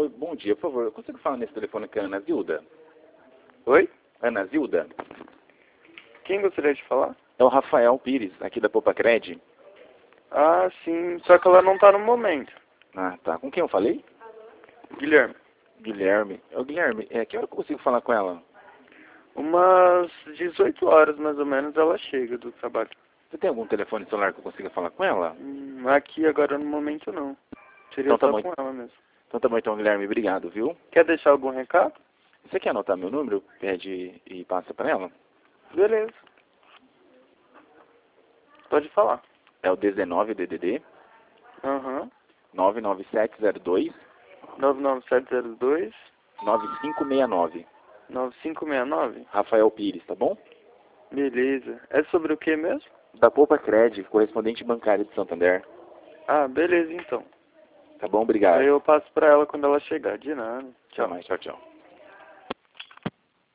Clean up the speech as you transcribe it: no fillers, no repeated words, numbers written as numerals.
Oi, bom dia, por favor. Eu consigo falar nesse telefone com a Ana Zilda? Oi? Ana Zilda? Quem gostaria de falar? É o Rafael Pires, aqui da Popacred. Ah, sim. Só que ela não tá no momento. Ah, tá. Com quem eu falei? Guilherme. Guilherme. Ô, Guilherme, que hora que eu consigo falar com ela? Umas 18 horas, mais ou menos, ela chega do trabalho. Você tem algum telefone celular que eu consiga falar com ela? Aqui agora no momento não. Seria Então tá só bom. com ela mesmo. Então, Guilherme, obrigado, viu? Quer deixar algum recado? Você quer anotar meu número? Pede e passa pra ela? Beleza. Pode falar. É o 19 DDD Aham. 99702 99702 9569. 9569? Rafael Pires, tá bom? Beleza. É sobre o que mesmo? Da Popacred, correspondente bancário de Santander. Ah, beleza então. Tá bom? Obrigado. Aí eu passo pra ela quando ela chegar. De nada. Até Tchau. mais. Tchau, tchau.